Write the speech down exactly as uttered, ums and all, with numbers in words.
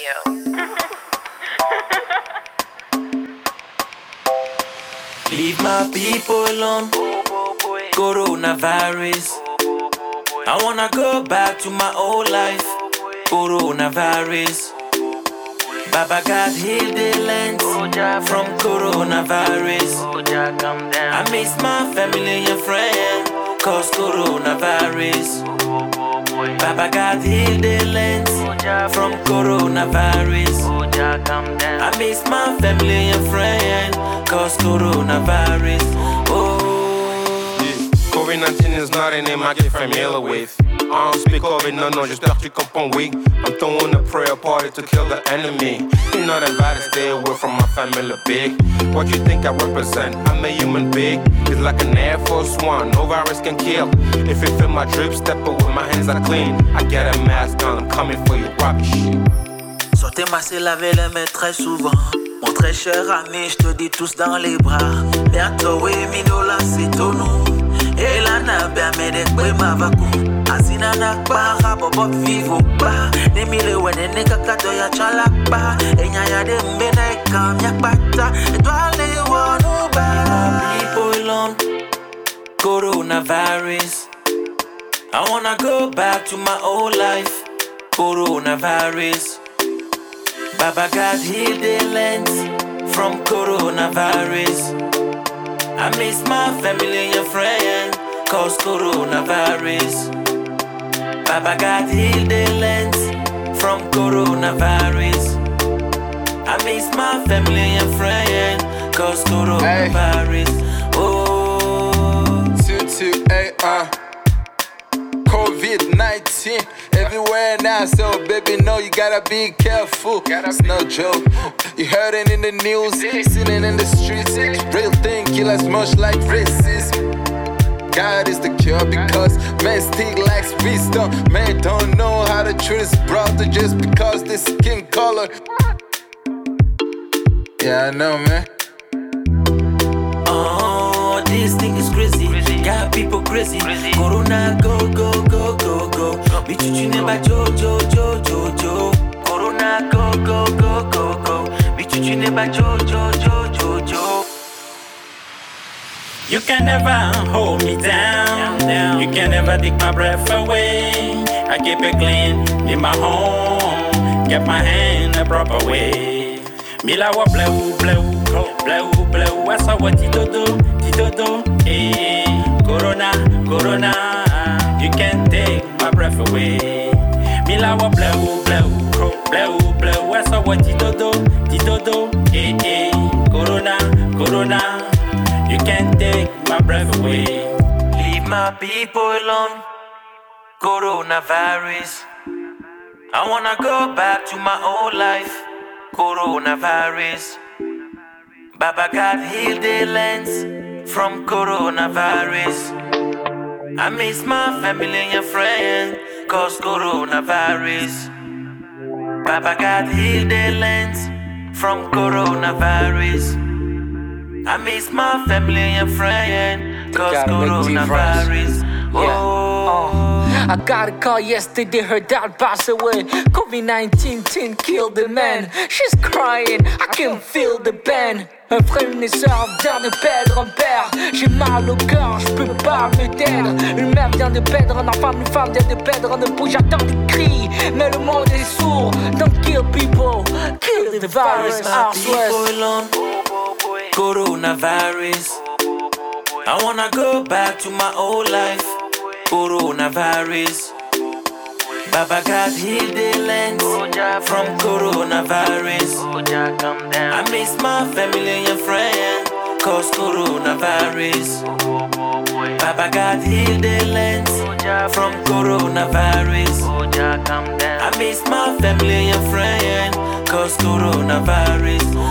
Leave my people alone. Coronavirus. I wanna go back to my old life. Coronavirus. Baba God heal the land from coronavirus. I miss my family and friends, cause coronavirus. Baba God heal the land from coronavirus. I miss my family and friends, cause coronavirus. Oh, yeah. covid nineteen is not a name I get familiar with. I don't speak of it, no, no, j'espère que tu comprends, oui. I'm throwing a prayer party to kill the enemy. You're not invited, stay away from my family big. What you think I represent? I'm a human being. It's like an Air Force One, no virus can kill. If you feel my drip, step away, my hands are clean. I get a mask on, I'm coming for you, rubbish. Sortez-moi, c'est laver les mains très souvent. Mon très cher ami, je te dis tous dans les bras. Bientôt, oui, Minola, c'est ton nom. Et la nabe a mede kwe mavaku Asina nakba, rabobo vivo ba Nemile wene neka kato ya chalakba Enya ya de mbena ekam yak bata Edwale wanu ba My people alone Coronavirus I wanna go back to my old life Coronavirus Baba God heal the land from coronavirus I miss my family and friends, cause coronavirus. Baba God heal the land from coronavirus. I miss my family and friends, cause coronavirus. Ay. Oh, two two eight, uh, covid nineteen everywhere now, so baby, no, you gotta be careful. It's no joke. You heard it in the news, seen it in the streets. Real thing, kill as much like racism. God is the cure because man still lacks wisdom. Man don't know how to treat his brother just because the skin color. Yeah, I know, man. Oh, this thing is crazy. Got people crazy. Corona, go, go, go, go, go. Bitch, you never jo, jo, jo, jo, jo. Corona, go, go, go, go, go. Bitch, you never jo, jo, jo, jo, jo. You can never hold me down. You can never take my breath away. I keep it clean in my home. Get my hand the proper way. Mila wa bleu, bleu, bleu, bleu. I saw what Tito do, Tito do. Hey, Corona, Corona. You can't take my breath away. Mila wa bleu, bleu, bleu, bleu. I saw what Tito do, Tito do. Hey, hey, Corona, Corona. You can't take my breath away. Leave my people alone. Coronavirus. I wanna go back to my old life. Coronavirus. Baba God heal the lands from coronavirus. I miss my family and friends, cause coronavirus. Baba God heal the lands from coronavirus. I miss my family and friends, cause coronavirus. Oh. I got a call yesterday, her dad passed away. covid nineteen killed the man. She's crying, I can feel the pain. Un frère, une sœur vient de perdre un père. J'ai mal au cœur, je peux pas me taire. Une mère vient de perdre un enfant, une femme vient de perdre un époux. J'entends des cris, mais le monde est sourd. Don't kill people, kill the virus. My people alone. Coronavirus. I wanna go back to my old life. Coronavirus. Baba God heal the land from coronavirus. I miss my family and friends, cause coronavirus. Baba God heal the land from coronavirus. I miss my family and friends, cause coronavirus.